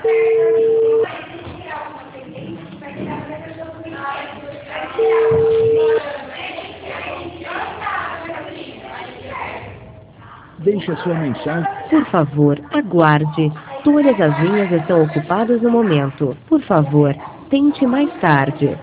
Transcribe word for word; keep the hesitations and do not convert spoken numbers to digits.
Deixe a sua mensagem. Por favor, aguarde. Todas as linhas estão ocupadas no momento. Por favor, tente mais tarde.